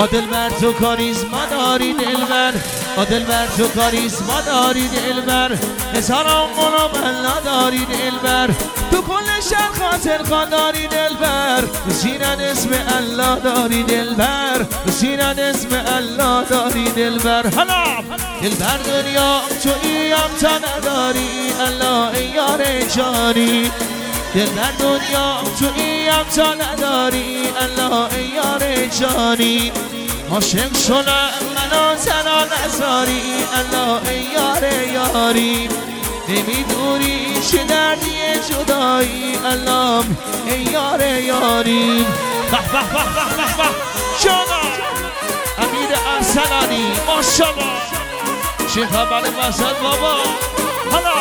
دلبر تو کاریزما داری دلبر، دلبر تو کاریزما داری دلبر، هزاران منابلا داری دلبر، تو کل شهر خاطر خان داری دلبر، سینن اسم الله داری دلبر، سینن اسم الله داری دلبر. حالا دلبر دنیا تویی هم تا نداری الله ای یار جانی، دلبر دنیا تویی هم تا نداری الله ای یار جانی، عاشق شدم منو تنها نذاری الله ای یار یاری، نمیدونی چه دردی جدایی الله ای یار یاری. به به به به به به شما امیر ارسلانی ماشاءالله چه خبر وسط بابا. حالا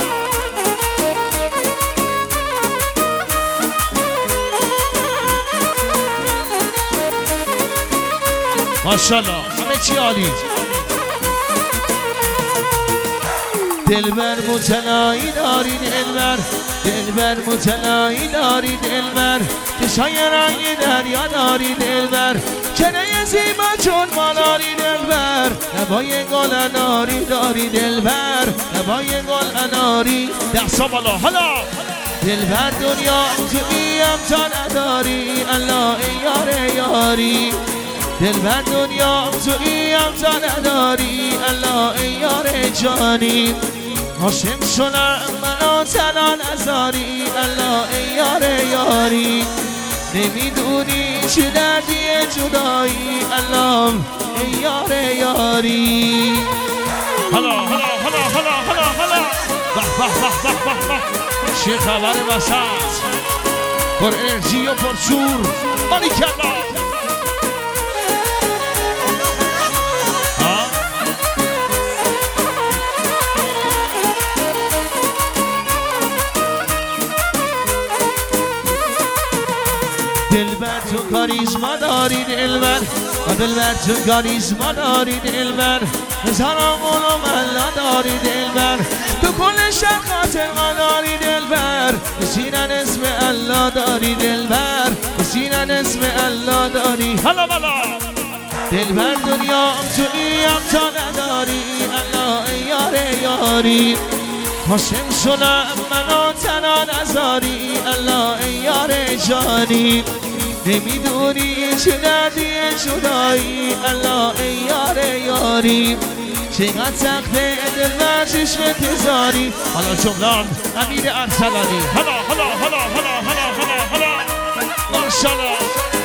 ماشاءالله همه چی عالی. دلبر متنایی داری دلبر، دلبر متنایی داری دلبر، چشای رنگ دریا داری دلبر، چنه زیبا چون ما داری دلبر، لبای گل اناری داری دلبر، لبای گل اناری. دست بالا. حالا دلبر دنیا تویی هم تا نداری الله ای یار یاری، دلبر دنیا تویی هم تا نداری الله ای یار جانی، عاشق شدم منو تنها نذاری الله ای یار یاری، نمیدونی چه دردی جدایی الله ای یار یاری. حالا حالا حالا حالا حالا حالا به به به به به چه خبر وسط پر انرژی و پر شور باریکلا. دلبر تو کاریزما داری دلبر، دلبر تو کاریزما داری دلبر، هزاران منابلا داری دلبر، تو کل شهر خاطر ما داری دلبر، سینن اسم الله داری دلبر، سینن اسم الله داری. حالا بالا دلبر دنیا تویی هم تا نداری الله ای یار یاری، عاشق شدم منو تنها نذاری الله ای یار جانی، نمیدونی چه دردی جدایی الله ای یار یاری، چقدر سخته دلبر چشم تزاری. حالا جملان امیر ارسلانی. حالا حالا حالا حالا حالا حالا حالا ماشاءالله